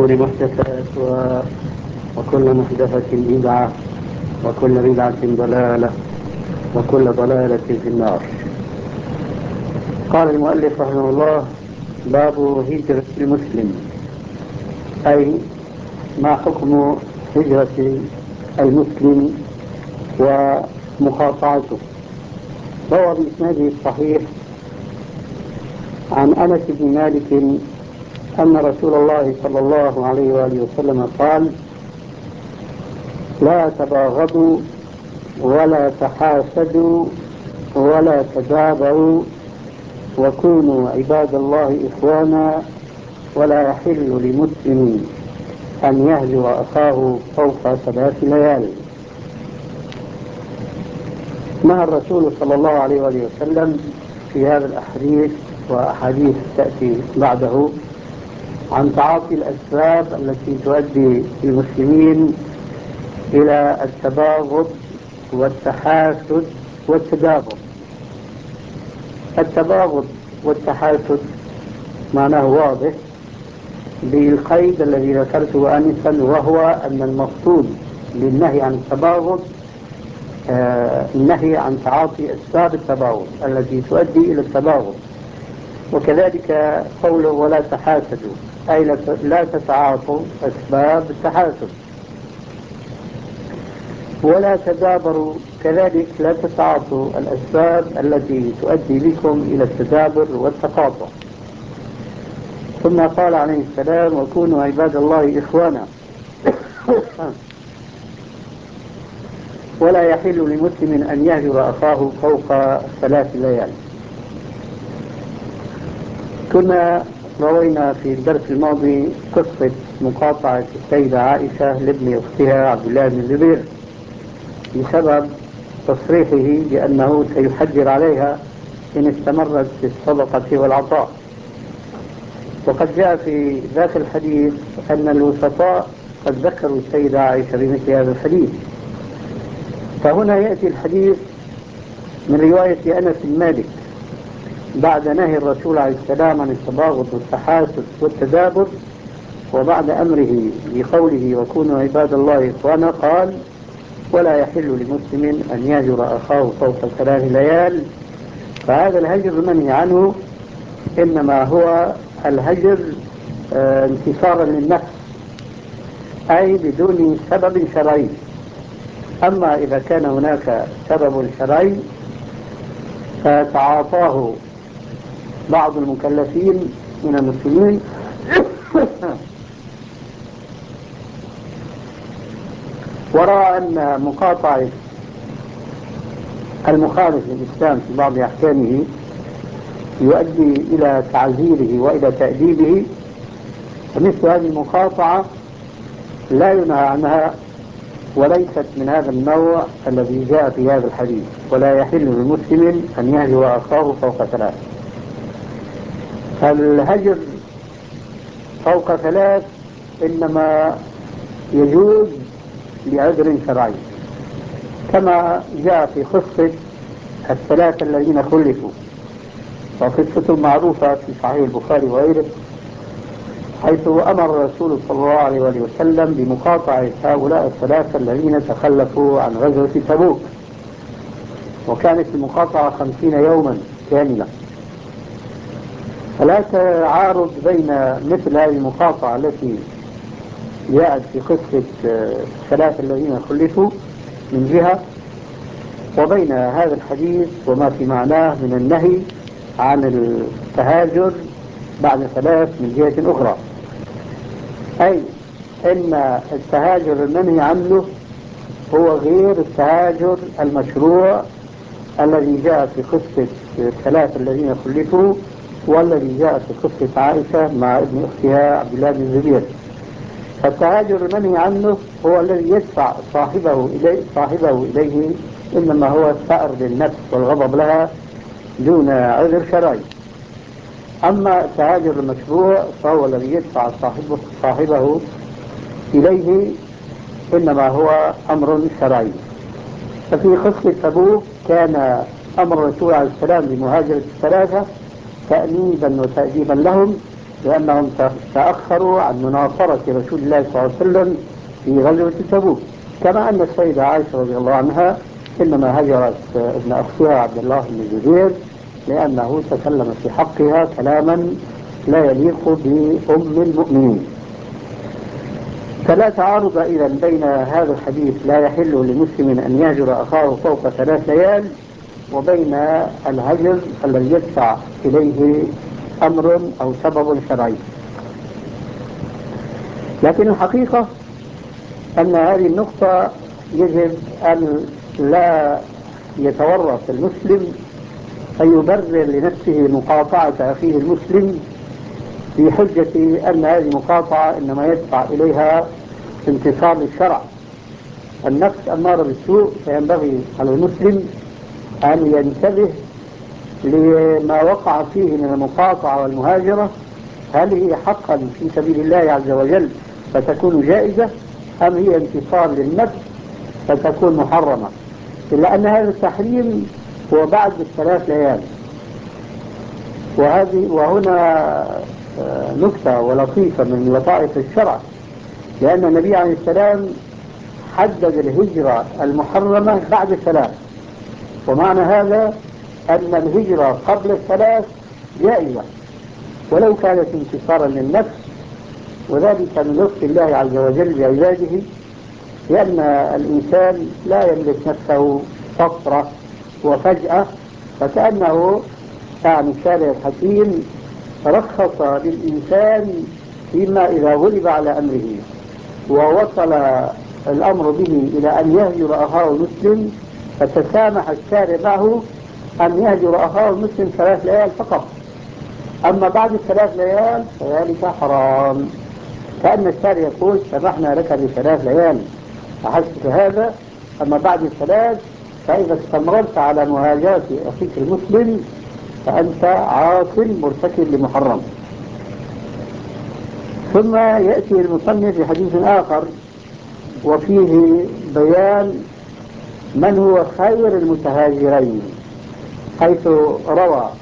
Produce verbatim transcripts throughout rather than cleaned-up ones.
الأمور محدثاتها وكل محدثة بدعة وكل بدعة ضلالة وكل ضلالة في النار. قال المؤلف رحمه الله: باب هجرة المسلم، أي ما حكم هجرة المسلم ومقاطعته. روى بإسناده الصحيح عن أنس بن مالك أن رسول الله صلى الله عليه وآله وسلم قال: لا تباغضوا ولا تحاسدوا ولا تدابروا وكونوا عباد الله إخوانا ولا يحل لمسلم أن يهجر أخاه فوق ثلاث ليال. نهى الرسول صلى الله عليه وآله وسلم في هذا الأحاديث وأحاديث تأتي بعده عن تعاطي الأسباب التي تؤدي المسلمين إلى التباغض والتحاسد والتدابر. التباغض والتحاسد معناه واضح بالقيد الذي ذكرته آنفا، وهو أن المقصود بالنهي عن التباغض آه النهي عن تعاطي أسباب التباغض التي تؤدي إلى التباغض. وكذلك قوله ولا تحاسدوا، أي لا تتعاطوا أسباب التحاسد. ولا تدابروا، كذلك لا تتعاطوا الأسباب التي تؤدي بكم إلى التدابر والتقاطع. ثم قال عليه السلام: وكونوا عباد الله إخوانا ولا يحل لمسلم أن يهجر أخاه فوق ثلاث ليال. كنا روينا في الدرس الماضي قصة مقاطعة السيدة عائشة لابن أختها عبد الله بن الزبير بسبب تصريحه بأنه سيحجر عليها إن استمرت في الصدقة والعطاء. وقد جاء في ذاك الحديث أن الوسطاء قد ذكروا السيدة عائشة بمثل هذا الحديث. فهنا يأتي الحديث من رواية أنس بن مالك بعد نهي الرسول عليه السلام عن التباغض والتحاسد والتدابر، وبعد أمره بقوله وكونوا عباد الله إخوانا، قال: ولا يحل لمسلم أن يهجر أخاه فوق ثلاث ليال. فهذا الهجر المنهي عنه إنما هو الهجر اه انتصارا للنفس، أي بدون سبب شرعي. أما إذا كان هناك سبب شرعي فتعاطاه بعض المكلفين من المسلمين ورأى أن مقاطعة المخالف للإسلام في بعض أحكامه يؤدي إلى تعزيره وإلى تأديبه، فمثل هذه المقاطعة لا ينهى عنها وليست من هذا النوع الذي جاء في هذا الحديث: ولا يحل لمسلم أن يهجر أخاه فوق ثلاث. فالهجر فوق ثلاث إنما يجوز لعذر شرعي، كما جاء في قصة الثلاثة الذين خلفوا، وقصة معروفة في صحيح البخاري وغيره، حيث أمر الرسول صلى الله عليه وسلم بمقاطعة هؤلاء الثلاثة الذين تخلفوا عن غزوة تبوك، وكانت المقاطعة خمسين يوما كاملة. فلا تعارض بين مثل هذه المقاطعة التي جاءت في قصة الثلاثة الذين خلفوا من جهة، وبين هذا الحديث وما في معناه من النهي عن التهاجر بعد ثلاث من جهة أخرى. أي أن التهاجر المنهي عنه هو غير التهاجر المشروع الذي جاء في قصة الثلاثة الذين خلفوا، والذي جاء في قصة عائشة مع ابن أختها عبد الله بن الزبير. فالتهاجر المنهي عنه هو الذي يدفع صاحبه إليه, صاحبه إليه إنما هو الثأر للنفس والغضب لها دون عذر شرعي. أما التهاجر المشروع فهو الذي يدفع صاحبه, صاحبه إليه إنما هو أمر شرعي. ففي قصة تبوك كان أمر الرسول عليه السلام بمهاجرة الثلاثة تأنيبا وتأديبا لهم، لأنهم تأخروا عن مناصرة رسول الله صلى الله عليه وسلم في غزوة تبوك. كما أن السيدة عائشة رضي الله عنها إنما هجرت ابن أختها عبد الله بن الزبير لأنه تكلم في حقها كلاما لا يليق بأم المؤمنين. فلا تعارض إذا بين هذا الحديث لا يحل لمسلم أن يهجر أخاه فوق ثلاث ليال وبين الهجر الذي يدفع إليه أمر أو سبب شرعي. لكن الحقيقة أن هذه النقطة يجب أن لا يتورط المسلم أن يبرر لنفسه مقاطعة أخيه المسلم بحجة أن هذه المقاطعة إنما يدفع إليها انتصار للشرع. النفس أمارة بالسوء، فينبغي على المسلم أن ينتبه لما وقع فيه من المقاطعة والمهاجرة، هل هي حقا في سبيل الله عز وجل فتكون جائزة أم هي انتصار للنفس فتكون محرمة. إلا أن هذا التحريم هو بعد الثلاث ليال. وهذه وهنا نكتة ولطيفة من لطائف الشرع، لأن النبي عليه السلام حدد الهجرة المحرمة بعد الثلاث، ومعنى هذا أن الهجرة قبل الثلاث جائزة ولو كانت انتصارا للنفس، وذلك من لطف الله عز وجل بعباده، لأن الإنسان لا يملك نفسه فترة وفجأة، فكأنه يعني الشارع الحكيم رخص للإنسان فيما إذا غلب على أمره ووصل الأمر به إلى أن يهجر أخاه المسلم، فتسامح الشارع معه أن يهجر أخاه المسلم ثلاث ليال فقط. أما بعد الثلاث ليال فذلك حرام، كأن الشارع يقول سمحنا لك بثلاث ليال أحسك هذا، أما بعد الثلاث فإذا استمررت على مهاجرة أخيك المسلم فأنت عاصل مرتكب لمحرم. ثم يأتي المصنف في حديث آخر وفيه بيان من هو خير المتهاجرين، حيث روى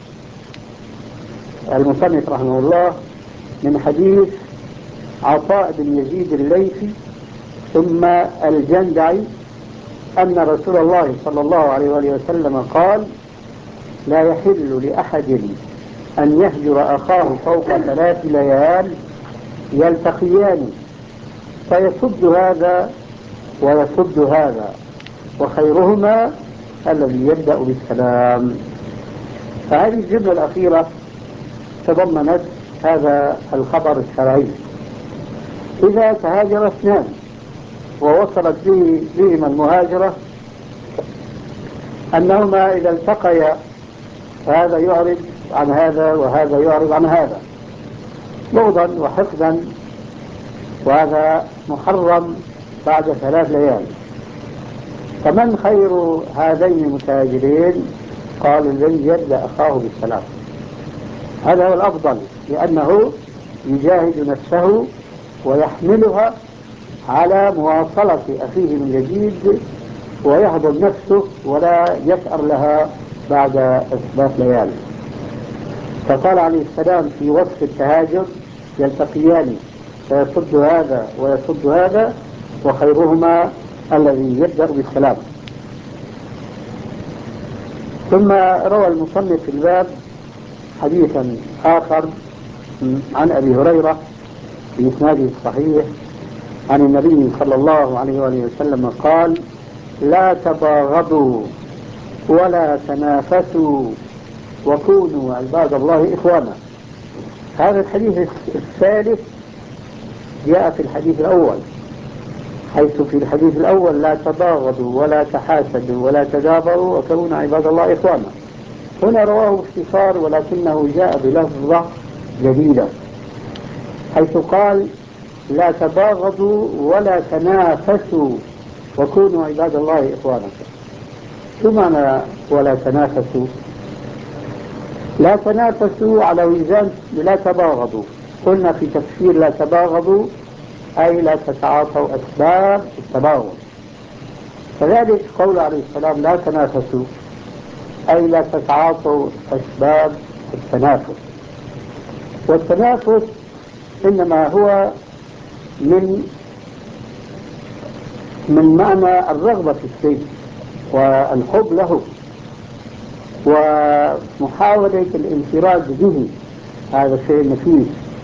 المصنف رحمه الله من حديث عطاء بن يزيد الليثي ثم الجندعي أن رسول الله صلى الله عليه وآله وسلم قال: لا يحل لأحد أن يهجر أخاه فوق ثلاث ليال يلتقيان فيصد هذا ويصد هذا وخيرهما الذي يبدأ بالسلام. فهذه الجملة الأخيرة تضمنت هذا الخبر الشرعي. إذا تهاجر اثنان ووصلت به بهما المهاجرة أنهما إذا التقيا هذا يعرض عن هذا وهذا يعرض عن هذا بغضا وحقدا، وهذا محرم بعد ثلاث ليال، فمن خير هذين المتهاجرين؟ قال: الذي يبدأ أخاه بالسلام. هذا هو الأفضل، لأنه يجاهد نفسه ويحملها على مواصلة أخيه من جديد ويهضم نفسه ولا يسأر لها بعد ثلاث ليال. فقال عليه السلام في وصف التهاجر: يلتقيان فيصد هذا ويصد هذا وخيرهما الذي يبدأ بالسلام. ثم روى المصنف في الباب حديثا آخر عن أبي هريرة في إسناده الصحيح عن النبي صلى الله عليه وآله وسلم قال: لا تباغضوا ولا تنافسوا وكونوا عباد الله إخوانا. هذا الحديث الثالث جاء في الحديث الأول، حيث في الحديث الأول: لا تباغضوا ولا تحاسدوا ولا تدابروا وكونوا عباد الله إخوانا. هنا رواه باختصار ولكنه جاء بلفظة جديدة، حيث قال: لا تباغضوا ولا تنافسوا وكونوا عباد الله إخوانا. شو معنى ولا تنافسوا؟ لا تنافسوا على وزن لا تباغضوا. قلنا في تفسير لا تباغضوا أي لا تتعاطوا أسباب التباغض، كذلك قول عليه السلام: لا تنافسوا أي لا تتعاطوا أسباب التنافس. والتنافس إنما هو من من معنى الرغبة في الشيء والحب له ومحاولة الانفراد به، هذا شيء نفيس.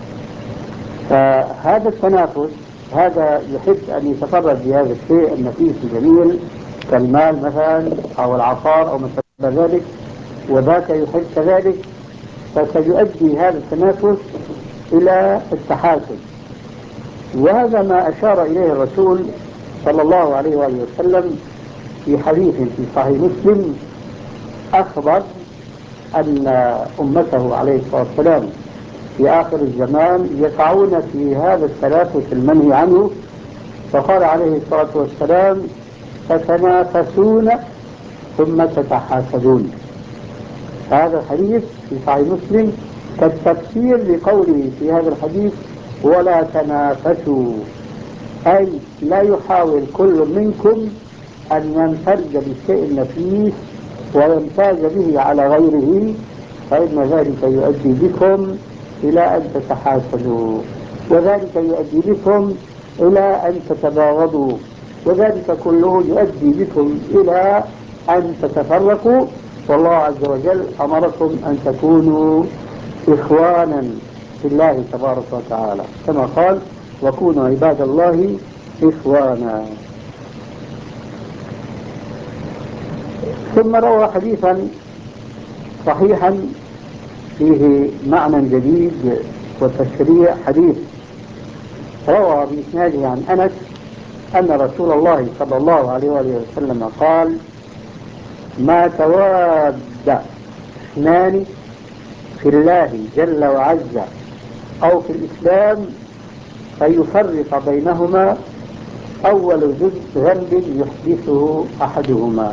فهذا التنافس هذا يحب أن يتفرد بهذا الشيء النفيس الجميل كالمال مثلا أو العقار أو مثل ذلك، وذاك يحب كذلك، فسيؤدي هذا التنافس إلى التحاسن. وهذا ما أشار إليه الرسول صلى الله عليه وآله وسلم في حديث في صحيح مسلم، أخبر أن أمته عليه الصلاة والسلام في آخر الزمان يقعون في هذا التنافس المنهي عنه، فقال عليه الصلاة والسلام: تتنافسون ثم تتحاسدون. هذا الحديث في صحيح مسلم كالتفسير لقوله في هذا الحديث: ولا تنافسوا، أي لا يحاول كل منكم أن ينفرد بالشيء النفيس ويمتاز به على غيره، فإن ذلك يؤدي بكم إلى أن تتحاسدوا، وذلك يؤدي بكم إلى أن تتباغضوا، وذلك كله يؤدي بكم إلى أن تتفرقوا. والله عز وجل أمركم أن تكونوا إخوانا في الله تبارك وتعالى، كما قال: وكونوا عباد الله إخوانا. ثم روى حديثا صحيحا فيه معنى جديد وتشريع حديث، روى بإسناده عن أنس أن رسول الله صلى الله عليه وسلم قال: ما تواد اثنان في الله جل وعز أو في الإسلام فيفرق بينهما أول ذنب يحدثه أحدهما.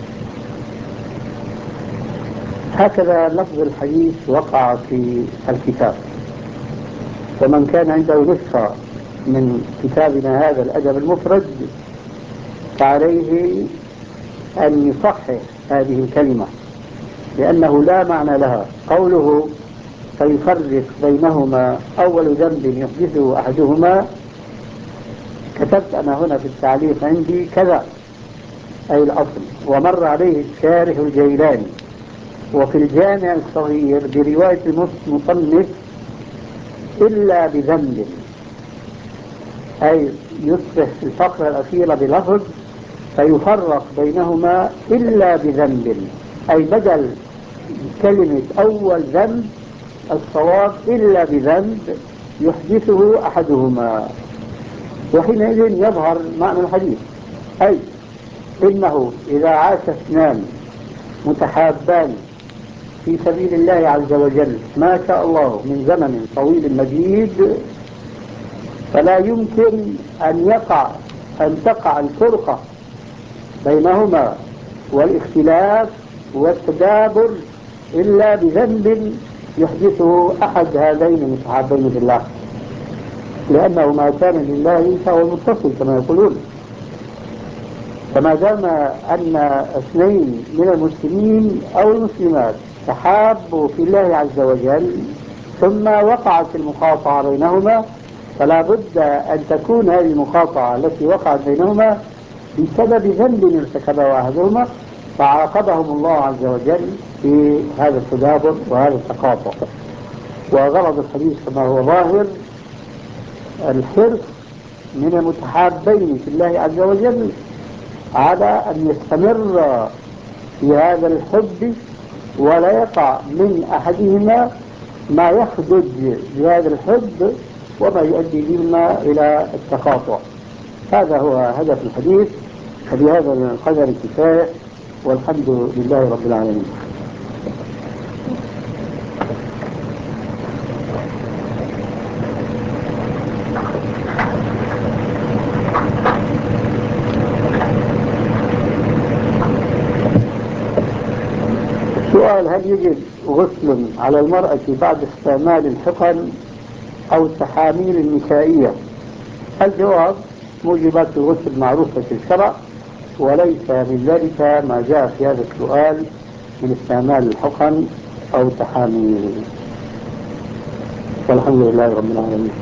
هكذا لفظ الحديث وقع في الكتاب، ومن كان عنده نسخة من كتابنا هذا الأدب المفرد فعليه أن يصحح هذه الكلمة، لأنه لا معنى لها. قوله فيفرق بينهما أول ذنب يحدثه أحدهما، كتبت أنا هنا في التعليق عندي كذا أي الأصل، ومر عليه الشارح الجيلاني. وفي الجامع الصغير برواية المصنف إلا بذنب، أي يصبح في الفقرة الأخيرة بلفظ فيفرق بينهما إلا بذنب، أي بدل كلمة أول ذنب الصواب إلا بذنب يحدثه أحدهما. وحينئذ يظهر معنى الحديث، أي إنه إذا عاش اثنان متحابان في سبيل الله عز وجل ما شاء الله من زمن طويل مديد، فلا يمكن أن يقع أن تقع الفرقة بينهما والاختلاف والتدابر إلا بذنب يحدثه أحد هذين المتحابين بالله، لأنه ما كان لله فهو المتصل كما يقولون. فما دام أن اثنين من المسلمين أو المسلمات تحابوا في الله عز وجل ثم وقعت المقاطعة بينهما، فلا بد أن تكون هذه المقاطعة التي وقعت بينهما بسبب ذنب ارتكبه أحدهما، فعاقبهم الله عز وجل في هذا التدابر وهذا التقاطع. وغرض الحديث كما هو ظاهر الحرص من المتحابين في الله عز وجل على أن يستمر في هذا الحب ولا يقع من أحدهما ما يخدج بهذا الحب وما يؤدي بهما إلى التقاطع. هذا هو هدف الحديث، وبهذا القدر كفاية، والحمد لله رب العالمين. السؤال: هل يجب غسل على المرأة بعد استعمال الحقن أو التحاميل النسائية؟ الجواب: موجبات الغسل معروفة في الشرع، وليس من ذلك ما جاء في هذا السؤال من استعمال الحقن أو التحاميل. والحمد لله رب العالمين.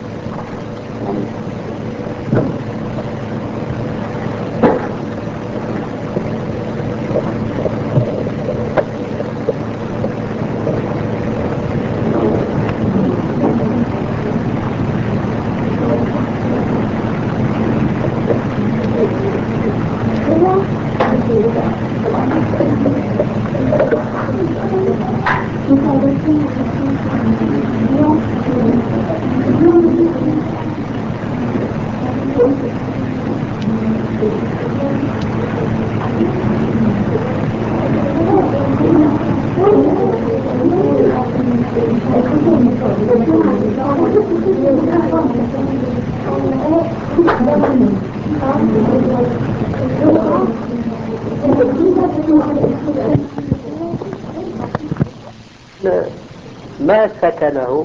ما سكنه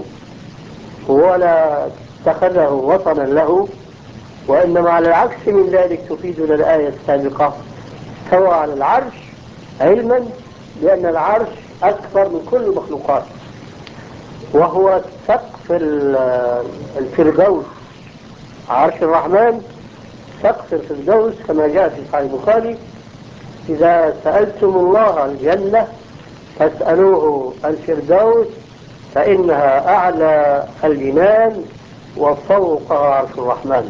ولا اتخذه وطنا له، وإنما على العكس من ذلك تفيدنا الآية السابقة استوى على العرش، علما بأن العرش أكبر من كل المخلوقات، وهو سقف الفردوس. عرش الرحمن سقف الفردوس كما جاء في صحيح البخاري: إذا سألتم الله الجنة فاسألوه الفردوس فإنها أعلى الجنان وفوقها عرش الرحمن.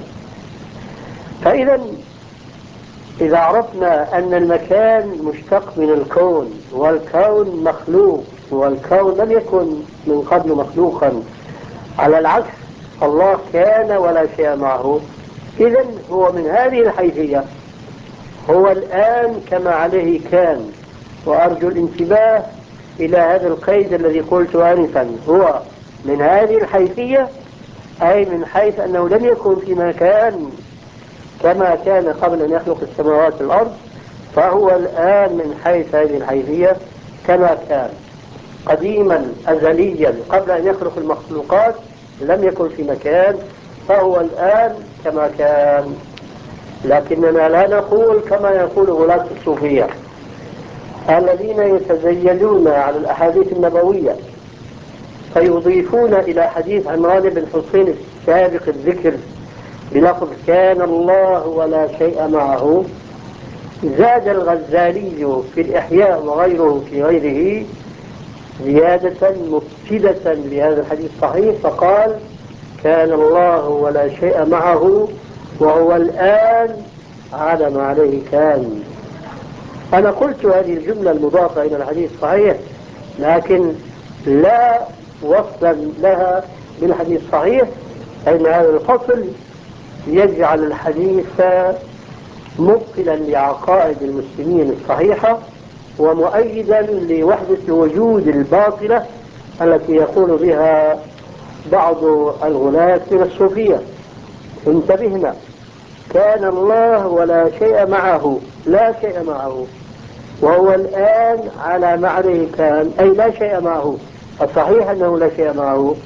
فإذا إذا عرفنا أن المكان مشتق من الكون، والكون مخلوق، والكون لم يكن من قبل مخلوقا، على العكس الله كان ولا شيء معه، إذن هو من هذه الحيثية هو الآن كما عليه كان. وأرجو الانتباه إلى هذا القيد الذي قلت آنفا: هو من هذه الحيثية، أي من حيث أنه لم يكن في مكان كما كان قبل أن يخلق السماوات والأرض، فهو الآن من حيث هذه الحيثية كما كان قديما أزليا قبل أن يخلق المخلوقات، لم يكن في مكان، فهو الآن كما كان. لكننا لا نقول كما يقول غلاة الصوفية الذين يتزيدون على الأحاديث النبوية فيضيفون إلى حديث عمران بن حسين السابق الذكر بلفظ كان الله ولا شيء معه. زاد الغزالي في الإحياء وغيره في غيره زيادة مفسدة لهذا الحديث الصحيح، فقال كان الله ولا شيء معه وهو الآن على ما عليه كان. أنا قلت هذه الجملة المضافة إلى الحديث الصحيح، لكن لا وصلا لها بالحديث الصحيح، أن هذا الفصل يجعل الحديث مبطلا لعقائد المسلمين الصحيحة ومؤيدا لوحدة الوجود الباطلة التي يقول بها بعض الغلاة من الصوفية. انتبهنا: كان الله ولا شيء معه، لا شيء معه، وهو الآن على معنى كان، أي لا شيء معه. الصحيح أنه لا شيء معه.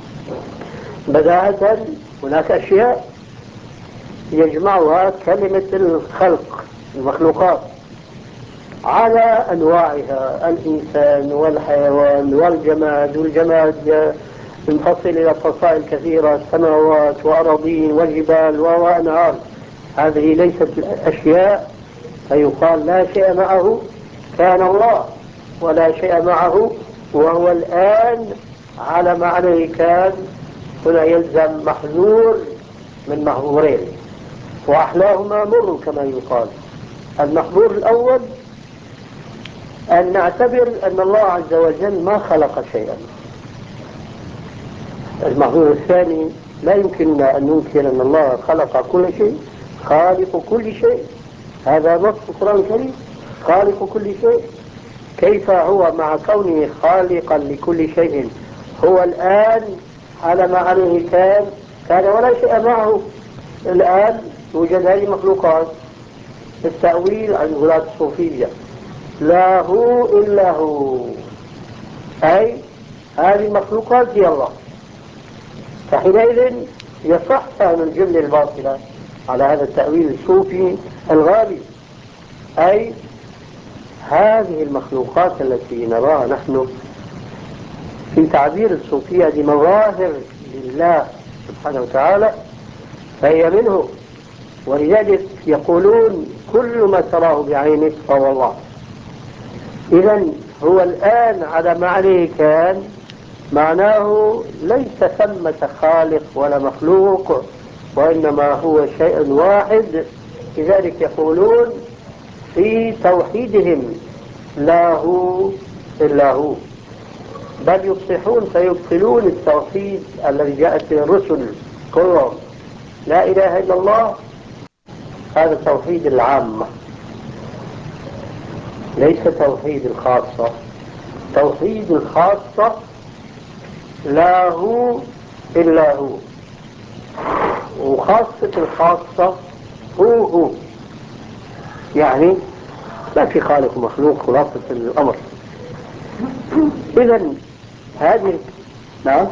بداية هناك أشياء يجمعها كلمة الخلق، المخلوقات على أنواعها: الإنسان والحيوان والجماد، والجماد منفصل إلى فصائل كثيرة: سماوات وأراضين وجبال وأنهار. هذه ليست الأشياء، فيقال لا شيء معه. كان الله ولا شيء معه وهو الآن على معنى كان. هنا يلزم محذور من محظورين، وأحلاهما مر كما يقال. المحظور الأول أن نعتبر أن الله عز وجل ما خلق شيئا. المحظور الثاني: لا يمكننا أن ننكر أن الله خلق كل شيء، خالق كل شيء. هذا نص القرآن الكريم: خالق كل شيء. كيف هو مع كونه خالقا لكل شيء هو الآن على ما عليه كان؟ كان ولا شيء معه. الآن توجد هذه المخلوقات. التأويل عن غلاة الصوفية: لا هو إلا هو، أي هذه المخلوقات هي الله. فحينئذ يصح فهم الجملة الباطلة على هذا التأويل الصوفي الغالي، أي هذه المخلوقات التي نراها نحن في تعبير الصوفية لمظاهر لله سبحانه وتعالى فهي منه، ولذلك يقولون كل ما تراه بعينك فهو الله. إذا هو الآن على معنى كان معناه ليس ثمة خالق ولا مخلوق، وإنما هو شيء واحد. لذلك يقولون في توحيدهم لا هو إلا هو، بل يصلحون فيبطلون التوحيد الذي جاءت به الرسل كلهم. لا إله إلا الله هذا توحيد العامة، ليس توحيد الخاصة. توحيد الخاصة لا هو إلا هو، وخاصة الخاصة هو هو، يعني ما في خالق ومخلوق، خلاصة الأمر. إذن هذه نعم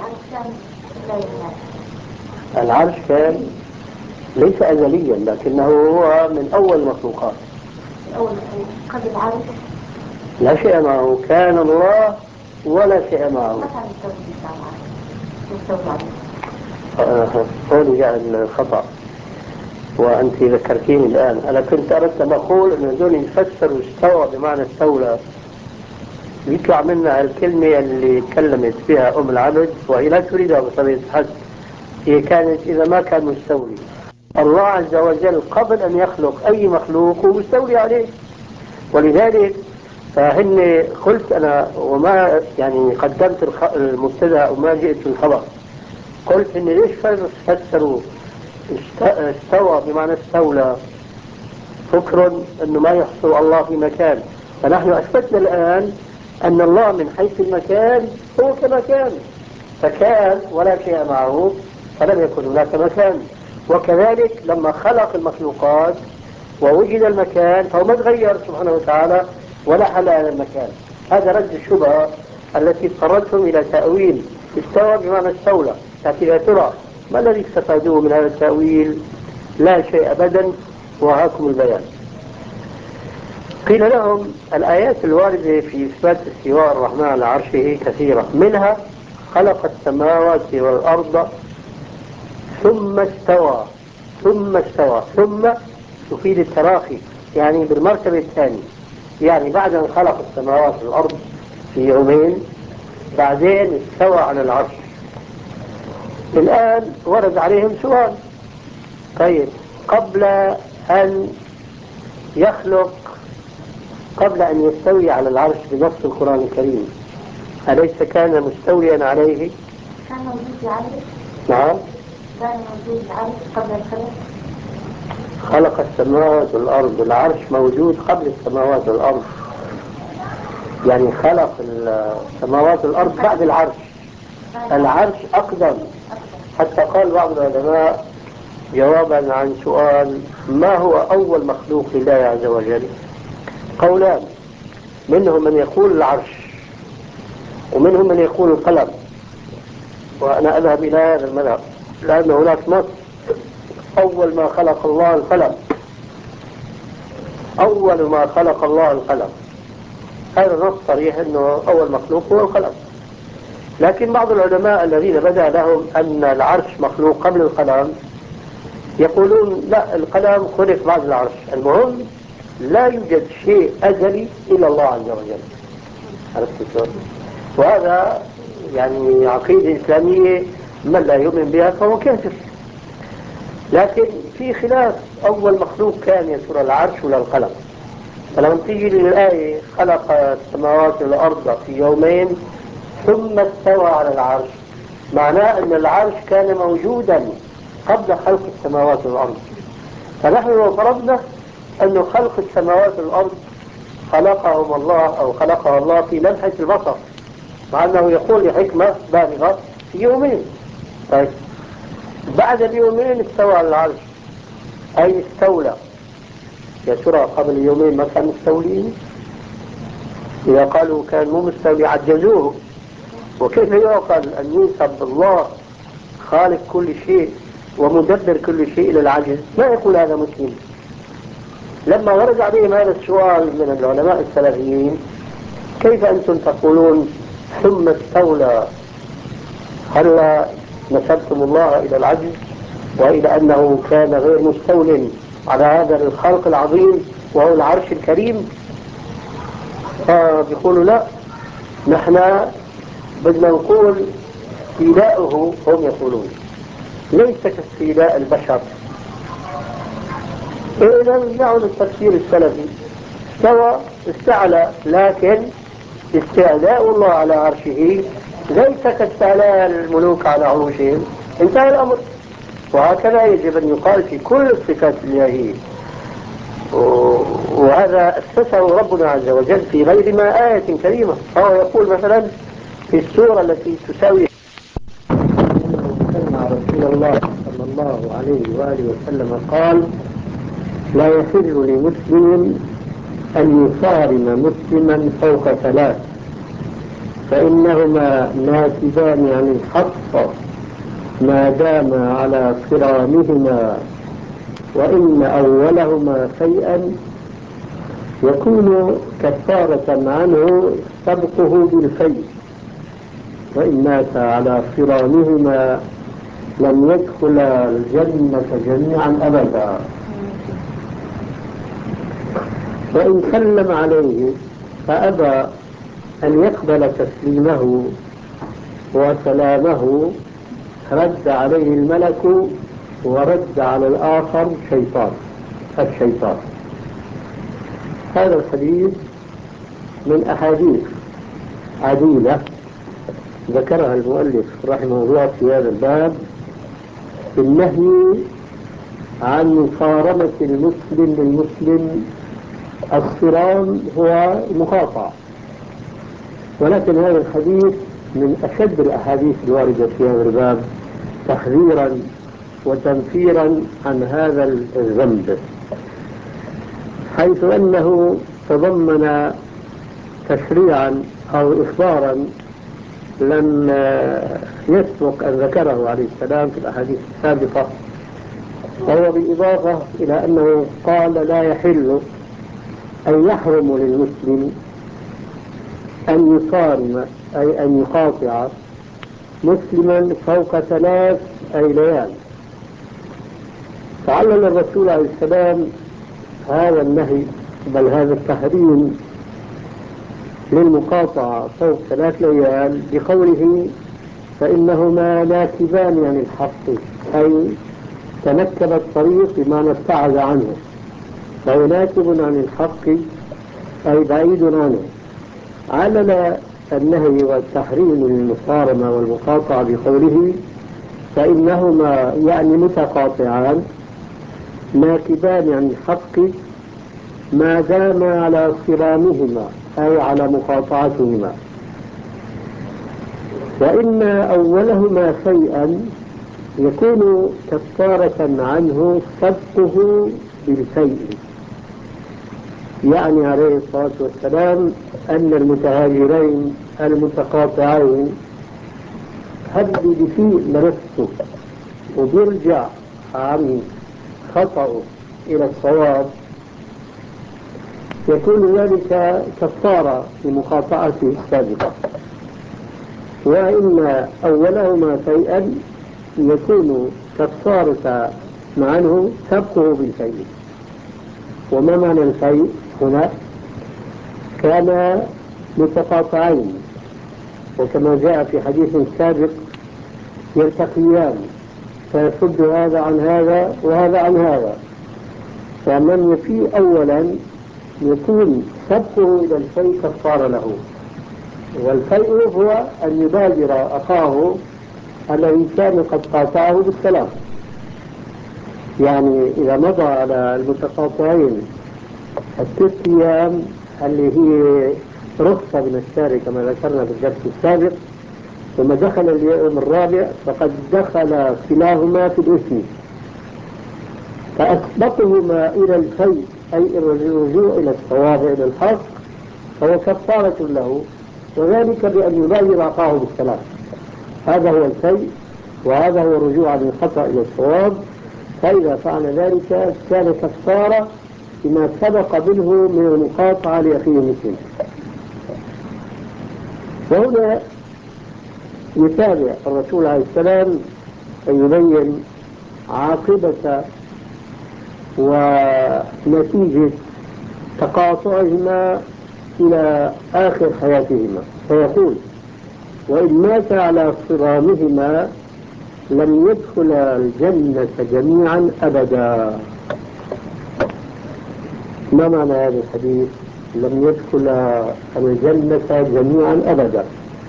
العرش كان ليس أزليا، لكنه هو من أول المخلوقات. أول قبل العرش لا شيء معه، كان الله ولا شيء معه. هون جاء الخطأ وأنت ذكرتيني الآن. أنا كنت أردت أن أقول أن دون يفسروا استوى بمعنى استولى، يطلع منها الكلمة اللي تكلمت بها أم العبد وهي لا تريدها بطبيعة الحال. هي كانت إذا ما كان مستولي الله عز وجل قبل أن يخلق أي مخلوق هو مستولي عليه. ولذلك فهن قلت أنا وما يعني قدمت المبتدأ وما جئت الخبر، قلت إن ليش فسروا استوى بمعنى استولى؟ فكر أنه ما يحصل الله في مكان، فنحن أثبتنا الآن أن الله من حيث المكان هو كمكان، فكان ولا شيء معه فلم يكن هناك مكان. وكذلك لما خلق المخلوقات ووجد المكان فهو ما تغير سبحانه وتعالى ولا حل على المكان. هذا رد الشبهة التي اضطرتهم إلى تأويل استوى بمعنى استولى. لكن يا ترى ما الذي استفادوه من هذا التأويل؟ لا شيء أبدا، وهاكم البيان. قيل لهم الآيات الواردة في إثبات استواء الرحمن على عرشه كثيرة، منها خلق السماوات والأرض ثم استوى. ثم استوى، ثم تفيد التراخي، يعني بالمرتبة الثانية، يعني بعد أن خلق السماوات والأرض في يومين بعدين استوى على العرش. الآن ورد عليهم سؤال، طيب قبل أن يخلق، قبل أن يستوي على العرش بنص القرآن الكريم، أليس كان مستويا عليه؟ كان موجود عليه. نعم كان موجود عليه قبل الخلق. خلق السماوات والأرض، العرش موجود قبل السماوات والأرض، يعني خلق السماوات والأرض بعد العرش. العرش أقدم، حتى قال بعض العلماء جوابا عن سؤال ما هو أول مخلوق لله عز وجل، قولان، منهم من يقول العرش ومنهم من يقول القلم، وأنا أذهب إلى هذا المذهب لأن هناك نص أول ما خلق الله القلم، أول ما خلق الله القلم، هذا نص صريح أنه أول مخلوق هو القلم. لكن بعض العلماء الذين بدأ لهم أن العرش مخلوق قبل القلم يقولون لا، القلم خلق بعد العرش. المهم لا يوجد شيء أزلي إلا الله عز وجل. عرفت؟ وهذا يعني عقيدة إسلامية من لا يؤمن بها فهو كافر. لكن في خلاف، أول مخلوق كان يا ترى العرش ولا القلم؟ فلما تيجي للآية خلق السماوات والأرض في يومين ثم استوى على العرش، معناه أن العرش كان موجودا قبل خلق السماوات والأرض. فنحن لو فرضنا أن خلق السماوات والأرض خلقهم الله أو خلقها الله في لمحة البصر، مع أنه يقول لحكمة بالغة في يومين، طيب بعد اليومين استوى على العرش، أي استولى. يا ترى قبل اليومين ما كان مستولين؟ إذا قالوا كان مو مستولي عجزوه. وكيف يعقل أن ينسب الله خالق كل شيء ومدبر كل شيء إلى العجز؟ ما يقول هذا مسلم. لما ورد عليهم هذا السؤال من العلماء السلفيين، كيف أنتم تقولون ثم استولى، هل نسبتم الله إلى العجز وإلى أنه كان غير مستول على هذا الخلق العظيم وهو العرش الكريم؟ فبيقولوا لا، نحن بدنا نقول استيلاؤه، هم يقولون ليس كاستيلاء البشر. إذا رجعوا للتفسير السلفي، استوى استعلى، لكن استعلاء الله على عرشه ليس كاستعلاء الملوك على عروشهم. انتهى الأمر. وهكذا يجب أن يقال في كل الصفات الإلهية، وهذا أسسه ربنا عز وجل في غير ما آية كريمة. فهو يقول مثلا في السورة التي تساوي سمع رسول الله صلى الله عليه وآله وسلم قال: لا يحل لمسلم أن يصارم مسلما فوق ثلاث، فإنهما ناكبان عن الحق ما دام على صرامهما، وإن أولهما شيئا يكون كفارة عنه سبقه بالفيء، وإن مات على صرامهما لم يدخل الجنة جميعا أبدا، وإن سلم عليه فأبى أن يقبل تسليمه وسلامه رد عليه الملك ورد على الآخر شيطان الشيطان. هذا الحديث من أحاديث عديدة ذكرها المؤلف رحمه الله في هذا الباب في النهي عن مصارمة المسلم للمسلم. الصرام هو مقاطعة، ولكن هذا الحديث من أشد الأحاديث الواردة في هذا الباب تحذيرا وتنفيرا عن هذا الذنب، حيث أنه تضمن تشريعا أو إخبارا لم يسبق أن ذكره عليه السلام في الأحاديث السابقة، وهو بالإضافة إلى أنه قال: لا يحل أن يحرم للمسلم أن يصارم، أي أن يقاطع مسلما فوق ثلاث أي ليال. فعلل الرسول عليه السلام هذا النهي بل هذا التحريم للمقاطعة فوق ثلاث ليال بقوله: فإنهما ناكبان عن الحق، أي تنكب الطريق بما ابتعد عنه، فهو ناكب عن الحق أي بعيد عنه. علل النهي والتحريم للمصارمة والمقاطعة بقوله: فإنهما يعني متقاطعان ناكبان عن الحق ما دام على صرامهما أي على مقاطعتهما، وإن أولهما شيئا يكون كفارة عنه سبقه بالفيء. يعني عليه الصلاة والسلام أن المتهاجرين المتقاطعين هل بفيء لنفسه وبيرجع عن خطأه إلى الصواب، يكون ذلك كفارة لمقاطعته السابقة. وإن أولهما شيئا يكون كفارة عنه سبقه بالفيء. وما معنى الفيء هنا؟ كان متقاطعين، وكما جاء في حديث سابق يلتقيان فيصد هذا عن هذا وهذا عن هذا، فمن يفيء أولا يكون سبقه إلى الفيء كفار له. والفيء هو أن يبادر أخاه الذي كان قد قاطعه بالسلام. يعني إذا مضى على المتقاطعين الست أيام اللي هي رخصة من الشارع كما ذكرنا في الدرس السابق، ثم دخل اليوم الرابع فقد دخل كلاهما في الإثم، فأسبقهما إلى الفيء أي الرجوع إلى الصواب إلى الحق، فهو كفارة له، وذلك بأن يبادر أخاه بالسلام. هذا هو الفيء، وهذا هو الرجوع عن الخطأ إلى الصواب. فإذا فعل ذلك كان كفارة بما سبق منه من المقاطعة لأخيه المسلم. وهنا يتابع الرسول عليه السلام أن يبين عاقبة ونتيجة تقاطعهما إلى آخر حياتهما، فيقول: وإن مات على صرامهما لم يدخل الجنة جميعا أبدا. ما معنى هذا الحديث؟ لم يدخل الجنة جميعا أبدا.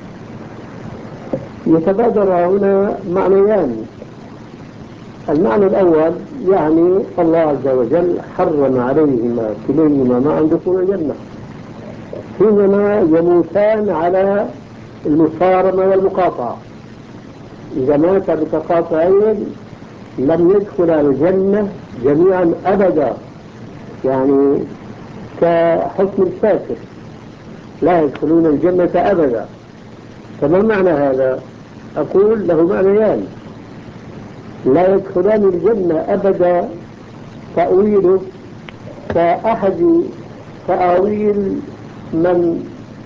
يتبادر هنا معنيان. المعنى الأول يعني الله عز وجل حرم عليهما كليهما معا دخول الجنة حينما يموتان على المصارمة والمقاطعة. إذا مات بتقاطعين لم يدخل الجنة جميعا أبدا، يعني كحكم الفاسق لا يدخلون الجنة أبدا. فما معنى هذا؟ أقول له معنيان. لا يدخلان الجنة أبدا تأويله كأحد تأويل من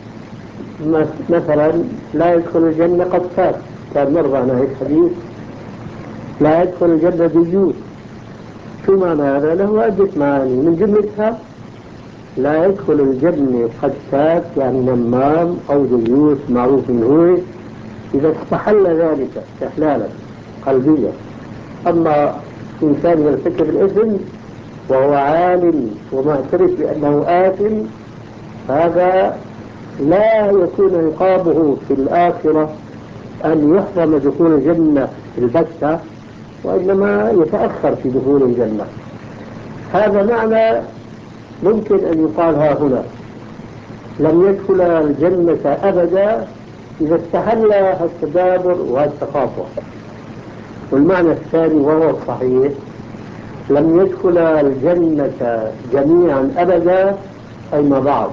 مثلا لا يدخل الجنة قد فات، كان مرة عن هذا الحديث لا يدخل الجنة ديوث. شو معنى هذا؟ له عدة معاني، من جملتها لا يدخل الجنة قد فات يعني نمام أو ديوث معروف من هو إذا استحل ذلك استحلالا قلبيا. أما إنسان يرتكب الإثم وهو عالم ومعترف بأنه آثم، هذا لا يكون عقابه في الآخرة أن يحرم دخول الجنة البتة، وإنما يتأخر في دخول الجنة. هذا معنى ممكن أن يقال ها هنا: لم يدخل الجنة أبدا إذا استحل التدابر والتقاطع. والمعنى الثاني وهو الصحيح: لم يدخل الجنة جميعا أبدا أي ما بعض،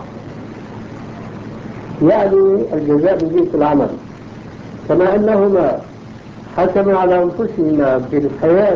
يعني الجزاء من جنس العمل. كما أنهما حكم على أنفسهما بالحياة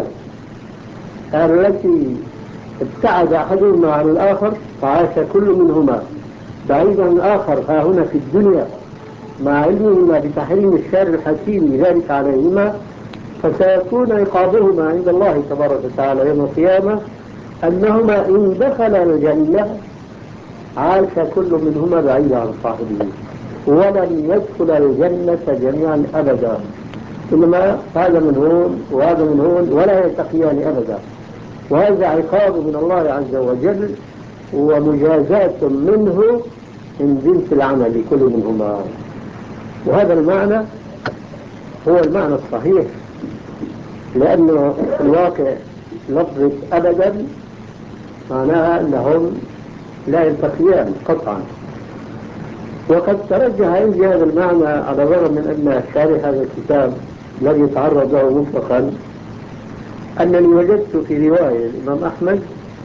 التي ابتعد أحدهما عن الآخر فعاش كل منهما بعيدا عن الآخر ها هنا في الدنيا مع علمهما بتحريم الشارع الحكيم ذلك عليهما، فسيكون عقابهما عند الله تبارك وتعالى يوم القيامة أنهما إن دخلا الجنة عاش كل منهما بعيدا عن صاحبه ولن يدخل الجنة جميعا أبدا، إنما هذا من هون وهذا من هون ولا يلتقيان أبدا. وهذا عقاب من الله عز وجل ومجازاة منه من جنس العمل لكل منهما. وهذا المعنى هو المعنى الصحيح، لأنه في الواقع لفظة أبدا معناها أنهم لا يلتقيان قطعا. وقد ترجح عندي هذا المعنى على الرغم من أن شارح هذا الكتاب الذي يتعرض له مطلقا أنني وجدت في رواية الإمام أحمد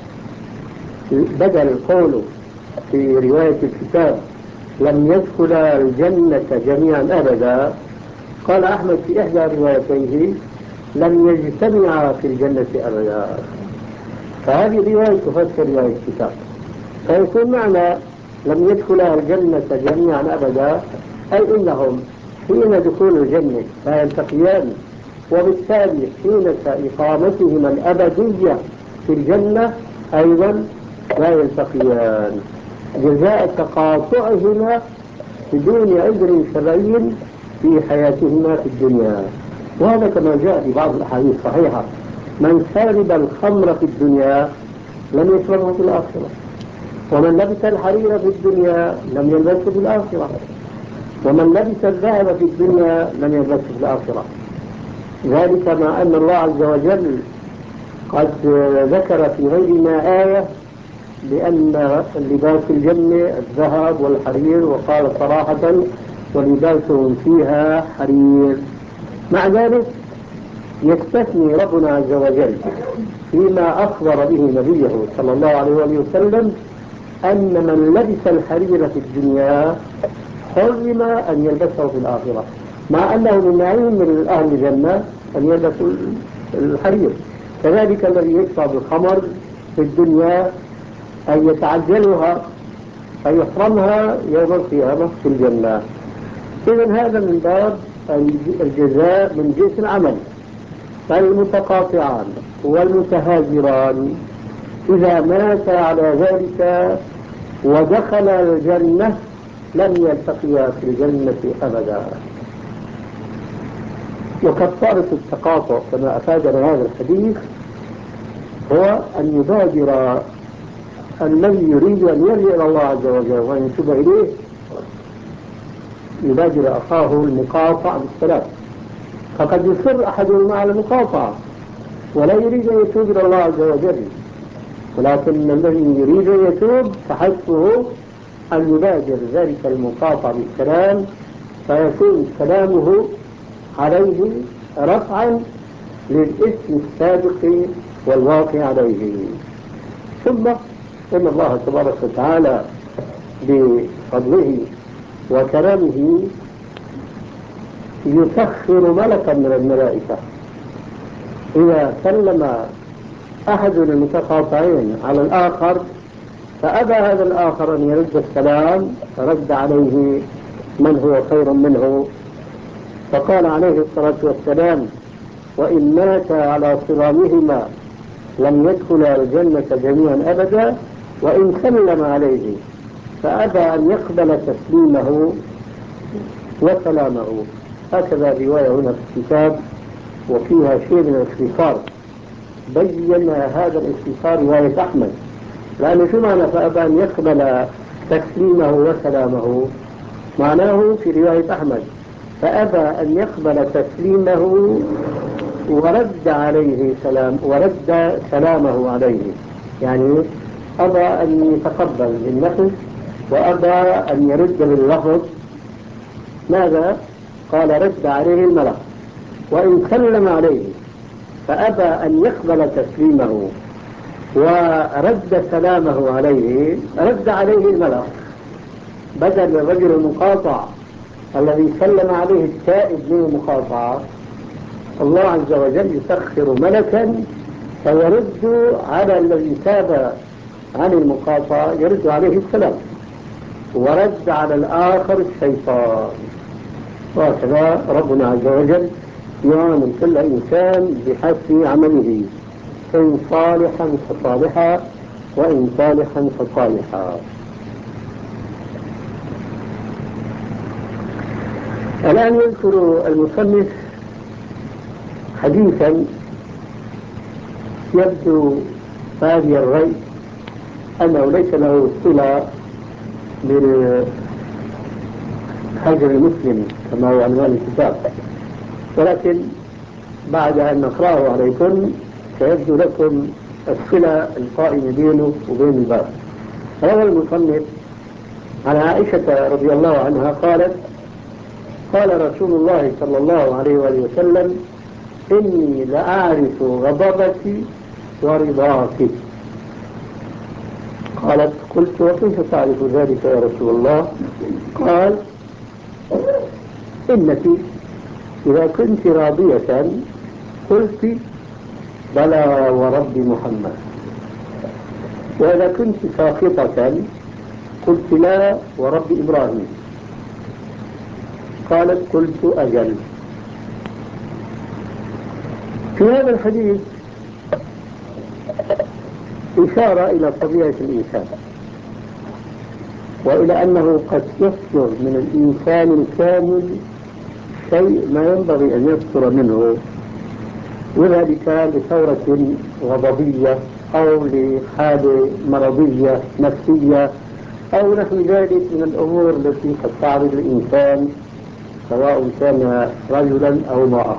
بدل قوله في رواية الكتاب لم يدخل الجنة جميعا أبدا، قال أحمد في إحدى روايتيه لم يجتمع في الجنة أبدا. فهذه رواية تفسر رواية الكتاب، فيكون معنى لم يدخل الجنة جميعا أبدا أي إنهم حين دخول الجنة لا يلتقيان، وبالتالي حين إقامتهما الأبدية في الجنة أيضا لا يلتقيان جزاء تقاطعهما بدون عذر شرعي في حياتهما في الدنيا. وهذا كما جاء في بعض الأحاديث الصحيحة: من شرب الخمر في الدنيا لم يشربه في الآخرة، ومن لبس الحرير في الدنيا لم يلبسه في الآخرة، ومن لبس الذهب في الدنيا لم يلبسه في الآخرة. ذلك مع أن الله عز وجل قد ذكر في غيرنا آية بأن لباس الجنة الذهب والحرير، وقال صراحة ولباسهم فيها حرير. مع ذلك يستثني ربنا عز وجل فيما أخبر به نبيه صلى الله عليه وسلم أن من لبس الحرير في الدنيا حرم أن يلبسه في الآخرة، مع أنه من نعيم من أهل الجنة أن يلبسوا الحرير. كذلك الذي يشرب الخمر في الدنيا أن يتعجلها أن يحرمها يوم القيامة في الجنة. إذن هذا من باب الجزاء من جنس العمل. فالمتقاطعان والمتهاجران إذا مات على ذلك ودخل الجنة لم يلتقيا في الجنة أبدا. وكفارة التقاطع كما أفادنا هذا الحديث هو أن يبادر الذي يريد أن يرجع إلى الله عز وجل وأن يتوب إليه، يبادر أخاه المقاطع بالسلام. فقد يصر أحدهما على المقاطعة ولا يريد أن يتوب إلى الله عز وجل، ولكن الذي يريد أن يتوب فحسبه أن يبادر ذلك المقاطع بالسلام، فيكون سلامه عليه رفعا للإثم السابق والواقع عليه. ثم إن الله تبارك وتعالى بفضله وكرمه يسخر ملكا من الملائكة إذا سلم أحد المتقاطعين على الآخر فأبى هذا الآخر أن يرد السلام، رد عليه من هو خير منه، فقال عليه الصلاة والسلام: وإن مات على صرامهما لم يدخل الجنة جميعا أبدا، وإن سلم عليه فأبى أن يقبل تسليمه وسلامه. هكذا رواية هنا في الكتاب وفيها شيء من الاختصار، بين هذا الاختصار رواية أحمد، لأنه شو معنى فأبى أن يقبل تسليمه وسلامه؟ معناه في رواية أحمد فأبى أن يقبل تسليمه ورد عليه سلام ورد سلامه عليه، يعني أبى أن يتقبل بالنفس وأبى أن يرد باللفظ. ماذا؟ قال: رد عليه الملك. وإن سلم عليه فأبى أن يقبل تسليمه ورد سلامه عليه، رد عليه الملك، بدل الرجل المقاطع الذي سلم عليه التائب من المقاطعة. الله عز وجل يسخر ملكا فيرد على الذي تاب عن المقاطعة، يرد عليه السلام، ورد على الآخر الشيطان. وهكذا ربنا عز وجل يعامل كل إنسان بحسب عمله، إن صالحا فصالحا وإن صالحا فصالحا. الآن يذكر المصنف حديثا يبدو بادي الرأي أنه ليس له صلة بالحجر المسلم كما هو عنوان الكتاب، ولكن بعد أن نقرأه عليكم سيبدو لكم الصلة القائمة بينه وبين الباب. روى المصنف عن عائشة رضي الله عنها قالت: قال رسول الله صلى الله عليه وآله وسلم: إني لأعرف غضبك ورضاك. قالت: قلت: وكيف تعرف ذلك يا رسول الله؟ قال: إنك إذا كنت راضية قلت: بلى ورب محمد، وإذا كنت ساخطة قلت: لا ورب إبراهيم. قالت: قلت: أجل. في هذا الحديث إشارة إلى طبيعة الإنسان، وإلى أنه قد يصدر من الإنسان الكامل شيء ما ينبغي أن يصدر منه، وذلك لثورة غضبية أو لحالة مرضية نفسية أو نحو ذلك من الأمور التي قد تعرض الإنسان سواء كان رجلا أو امرأة،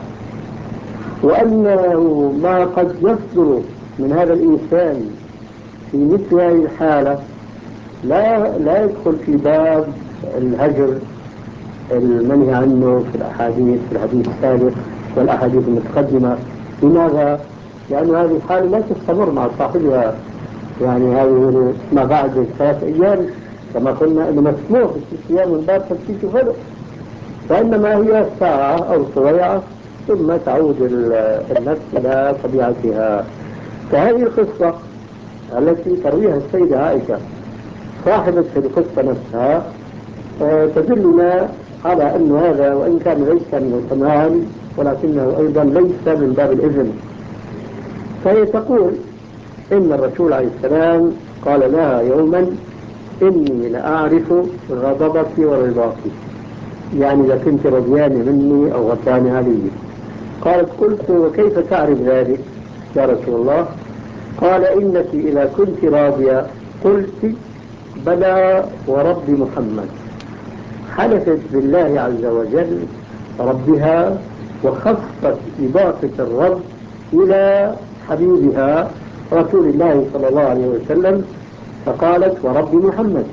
وأنه ما قد يصدر من هذا الإنسان في مثل هذه الحالة لا لا يدخل في باب الهجر المنهي عنه في الأحاديث في الحديث السابق والأحاديث المتقدمة. لماذا؟ لأن هذه الحالة لا تستمر مع صاحبها، يعني هذه ما بعد ثلاث أيام كما قلنا أنه مسموح في أيام من باب تفتيش فرق، فإنما هي ساعة أو سويعة ثم تعود النفس إلى طبيعتها. فهذه القصة التي ترويها السيدة عائشة صاحبة القصة نفسها تدلنا على أن هذا وإن كان ليس من الكمال ولكنه أيضا ليس من باب الإذن. فهي تقول إن الرسول عليه السلام قال لها يوما إني لأعرف غضبك ورضاك، يعني إذا كنت رضيان مني أو غضبان علي. قالت قلت وكيف تعرف ذلك يا رسول الله؟ قال إنك إذا كنت راضية قلت بلى ورب محمد، حلفت بالله عز وجل ربها وخصت إضافة الرب إلى حبيبها رسول الله صلى الله عليه وسلم فقالت ورب محمد.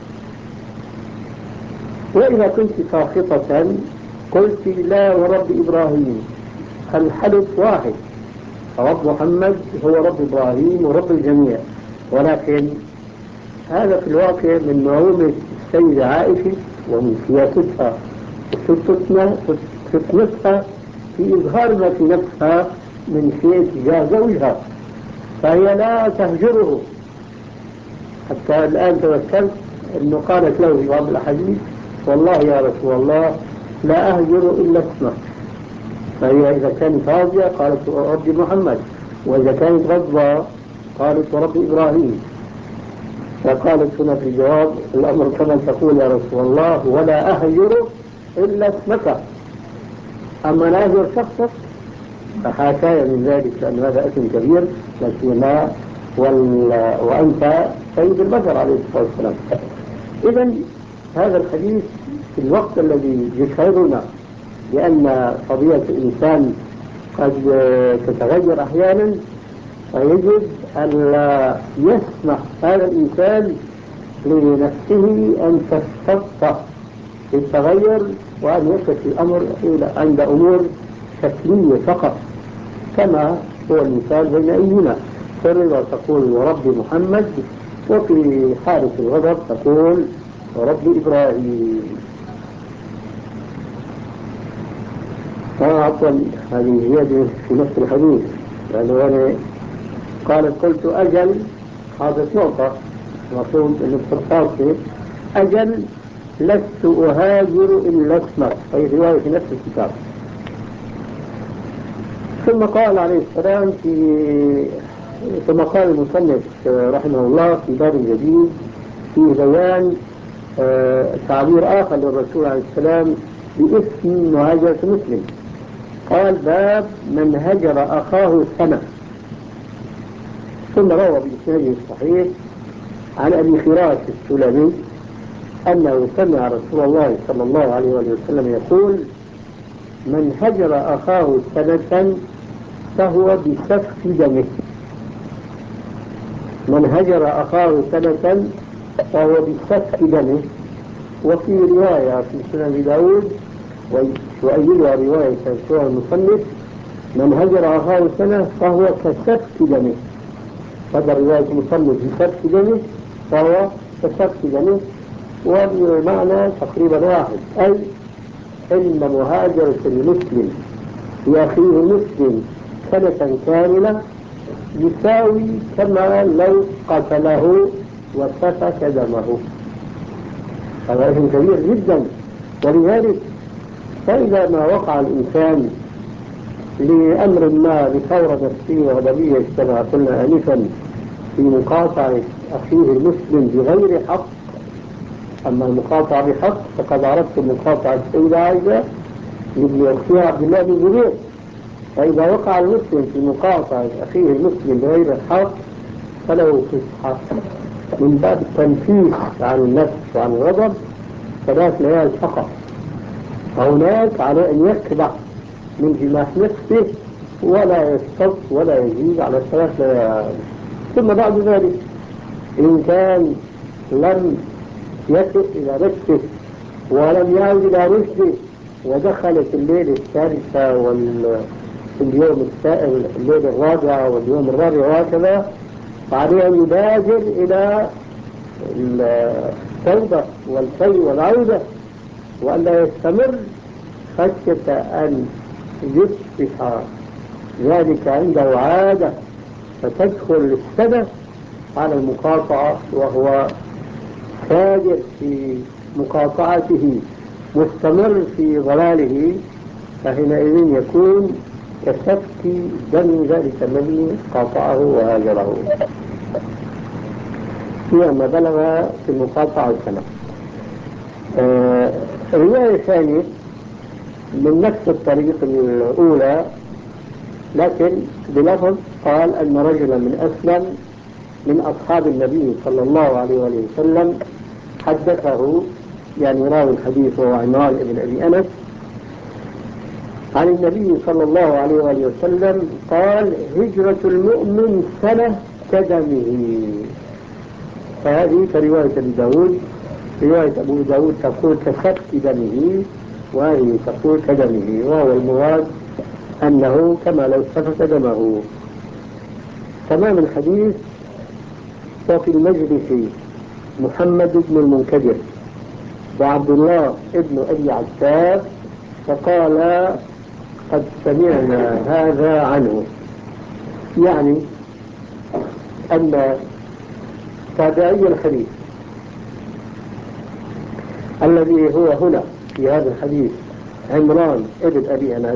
وإذا كنت ساخطة قلت لا ورب إبراهيم، الحلف واحد، رب محمد هو رب إبراهيم ورب الجميع. ولكن هذا في الواقع من معونة السيدة عائشة ومن سياستها وفتنتها في إظهار ما في نفسها من شيء تجاه زوجها، فهي لا تهجره. حتى الآن توسلت أنه قالت له في بعض الأحاديث والله يا رسول الله لا أهجر إلا اسمك. فهي إذا كانت راضية قالت رب محمد، وإذا كانت غضبة قالت ورب إبراهيم. فقالت هنا في الجواب الأمر كما تقول يا رسول الله ولا أهجر إلا اسمك، أما لا أهجر شخصك فحاشايا من ذلك لأن هذا اسم كبير، لا سيما وأنت سيد البشر عليه الصلاة والسلام. إذا هذا الحديث في الوقت الذي يشعرنا بأن طبيعة الإنسان قد تتغير أحيانا، فيجب أن لا يسمح هذا الإنسان لنفسه أن تستبطأ بالتغير وأن يصل الأمر عند أمور شكلية فقط، كما هو المثال بين أينا. في الرضا تقول ورب محمد، وفي حالة الغضب تقول ورب إبراهيم. عفوا هذه زيادة في نفس الحديث، لأنه أنا قالت قلت أجل، حاطط نقطة المفروض أن الترقاصي أجل لست أهاجر إلا اسمك، أي رواية في نفس الكتاب. ثم قال عليه السلام في ثم قال المصنف رحمه الله في باب جديد في بيان آه تعبير آخر للرسول عليه السلام باسم مهاجرة مسلم. قال باب من هجر أخاه سنة. ثم روى بإسناده الصحيح عن أبي فراس السلمي أنه سمع رسول الله صلى الله عليه وسلم يقول من هجر أخاه سنة فهو بسفك دمه. من هجر أخاه سنة فهو بسفك دمه. وفي رواية في سنن داود وأيدها رواية سوى المصنف من هجر أخاه سنة فهو كسفك دمه. هذا رواية المصنف بسفك دمه فهو كسفك دمه، والمعنى تقريبا واحد، أي إن مهاجرة المسلم لأخيه المسلم سنة كاملة يساوي كما لو قتله وسفك دمه. هذا اسم كبير جدا. ولذلك فإذا ما وقع الإنسان لأمر ما لثورة نفسية غضبية كما قلنا آنفا في مقاطعة أخيه المسلم بغير حق، أما المقاطعة بحق فقد عرفت مقاطعة السيدة عائشة لابن أختها عبد الله بن زبير. فإذا وقع المسلم في مقاطعة أخيه المسلم بغير الحق فله فسحة من باب التنفيس عن النفس وعن الغضب ثلاث ليال فقط، فهناك على أن يكبح من جماح نفسه ولا يستط ولا يزيد على ثلاث ليال. ثم بعد ذلك إن كان لم يصل إلى نفسه ولم يعود إلى رشده ودخلت الليل الثالثة واليوم السائل الليل الرابعة واليوم الرابع وهكذا، فعليه أن يبادر إلى التوبة والكي والعودة وأن لا يستمر خشية أن يصبح ذلك عنده عادة فتدخل السنة على المقاطعة وهو فاجر في مقاطعته مستمر في ضلاله فحينئذ يكون كسفك دم ذلك الذي قاطعه وهاجره فيما بلغ في المقاطعة السنة. آه رواية ثانية من نفس الطريق الأولى لكن بلفظ قال أن رجلا من أسلم من أصحاب النبي صلى الله عليه وسلم حدثه، يعني راوي الحديث وهو عمران بن أبي أنس، عن النبي صلى الله عليه وسلم قال: هجرة المؤمن سنة كدمه. فهذه كرواية أبي داود. رواية أبو داود تقول كسفك دمه، وهذه تقول كدمه، وهو المراد أنه كما لو سفك دمه. تمام الحديث. وفي المجلس محمد بن المنكدر وعبد الله ابن أبي عتاب فقال: قد سمعنا هذا عنه، يعني أن تابعي الحديث الذي هو هنا في هذا الحديث عمران ابن أبي أنس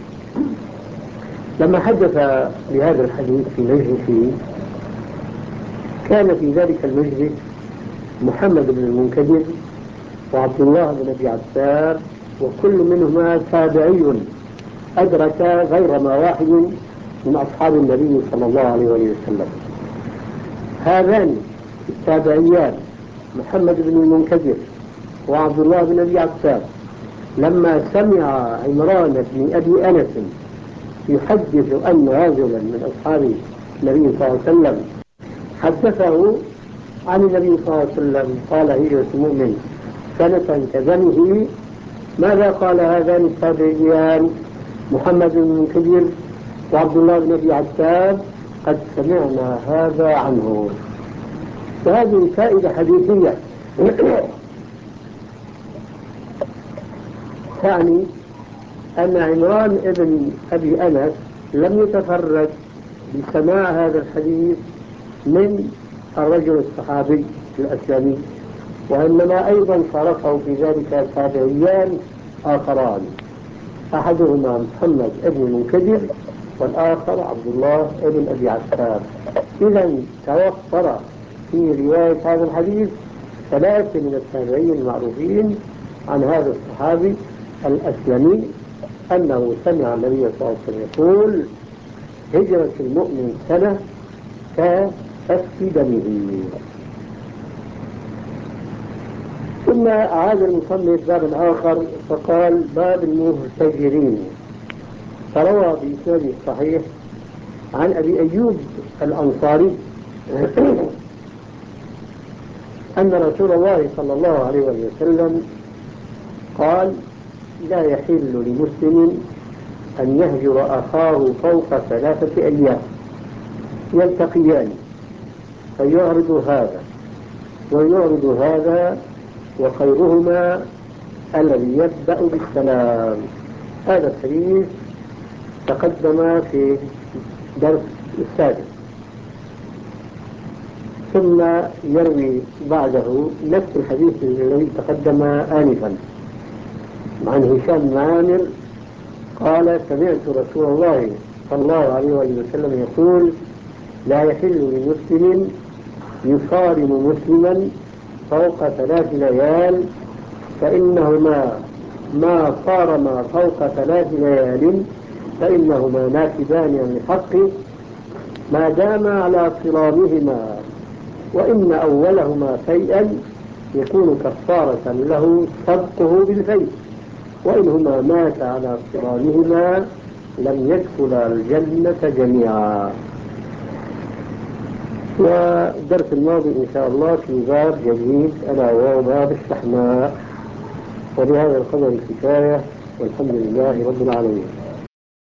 لما حدث بهذا الحديث في مجلسه كان في ذلك المجلس محمد بن المنكدر وعبد الله بن أبي عتاب، وكل منهما تابعي أدرك غير ما واحد من أصحاب النبي صلى الله عليه وسلم. هذان التابعيان محمد بن المنكدر وعبد الله بن أبي عتاب لما سمع عمران بن أبي أنس يحدث أن رجلا من أصحاب النبي صلى الله عليه وسلم حدثه عن النبي صلى الله عليه وسلم قال: هجرة المؤمن سنة كدمه، ماذا قال هذان التابعيان محمد بن المنكدر وعبد الله بن أبي عتاب؟ قد سمعنا هذا عنه. وهذه فائدة حديثية تعني أن عمران ابن أبي أنس لم يتفرد بسماع هذا الحديث من الرجل الصحابي الأسلمي، وإنما أيضا شاركه في ذلك تابعيان آخران، أحدهما محمد ابن المنكدر والآخر عبد الله ابن أبي عتاب. إذا توفر في رواية هذا الحديث ثلاثة من التابعين المعروفين عن هذا الصحابي الأسلمي أنه سمع النبي صلى الله عليه وسلم يقول: هجرة المؤمن سنة كسفك دمه. ثم أعاد المصنف بابا آخر فقال: باب المهتجرين. فروى بإسناده الصحيح عن أبي أيوب الأنصاري أن رسول الله صلى الله عليه وسلم قال: لا يحل لمسلم أن يهجر أخاه فوق ثلاثة أيام يلتقيان فيعرض هذا ويعرض هذا، وخيرهما الذي يبدأ بالسلام. هذا الحديث تقدم في درس السادس. ثم يروي بعده نفس الحديث الذي تقدم آنفا عن هشام بن عامر قال: سمعت رسول الله صلى الله عليه وسلم يقول: لا يحل لمسلم يصارم مسلما فوق ثلاث ليال، فإنهما ما صارما فوق ثلاث ليال فإنهما ناكبان عن الحق ما دام على صرامهما، وإن أولهما فيئا يكون كفارة له سبقه بالفيء، وإنهما مات على صرامهما لم يدخل الجنة جميعا. والدرس الماضي إن شاء الله في باب جديد ألا وهو باب الشحناء. وبهذا القدر الكفاية، والحمد لله رب العالمين.